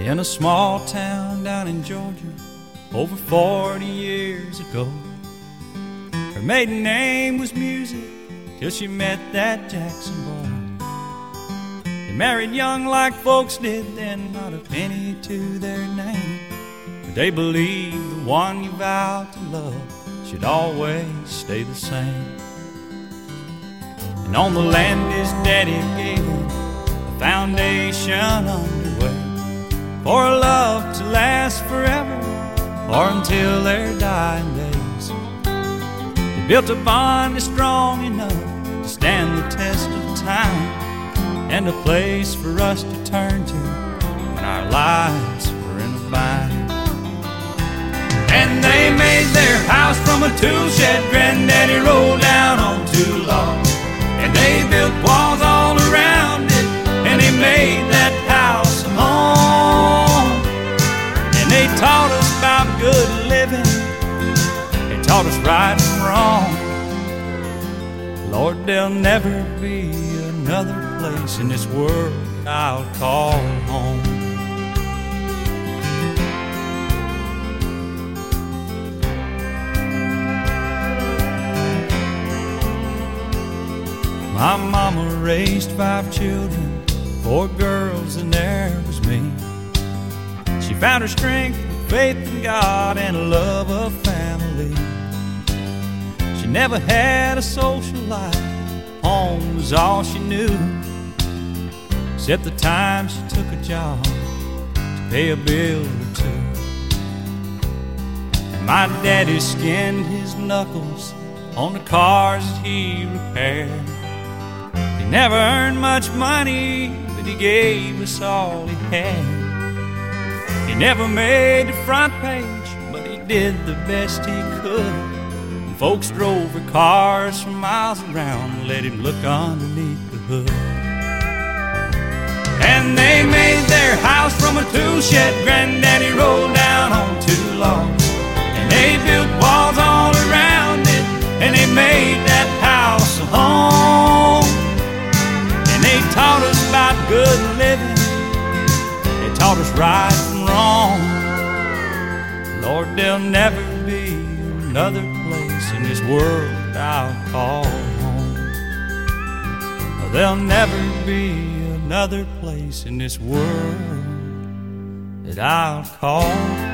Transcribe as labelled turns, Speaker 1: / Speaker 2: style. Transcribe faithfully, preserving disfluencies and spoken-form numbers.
Speaker 1: in a small town down in Georgia over forty years ago. Her maiden name was Music till she met that Jackson boy. They married young like folks did then, not a penny to their name. But they believed the one you vowed to love should always stay the same. And on the land his daddy gave him a foundation underway for a love to last forever or until their dying days. They built a bond that's strong enough to stand the test of time, and a place for us to turn to when our lives were in a bind. And they made their house from a tool shed Granddaddy rolled down on two logs, and they built walls all around it, and they made that house a home. And they taught us about good living, they taught us right and wrong. Lord, there'll never be another place in this world I'll call home. My mama raised five children, four girls and there was me. She found her strength with faith in God and a love of family. She never had a social life, home was all she knew, except the time she took a job to pay a bill or two. And my daddy skinned his knuckles on the cars that he repaired. He never earned much money, but he gave us all he had. He never made the front page, but he did the best he could. And folks drove their cars for miles around and let him look underneath the hood. And they made their house from a tool shed Granddaddy rolled down on two logs, and they built walls all around it, and they made that house a home. And they taught us about good living, they taught us right from wrong. Lord, there'll never be another place in this world I'll call home. There'll never be another place in this world that I'll call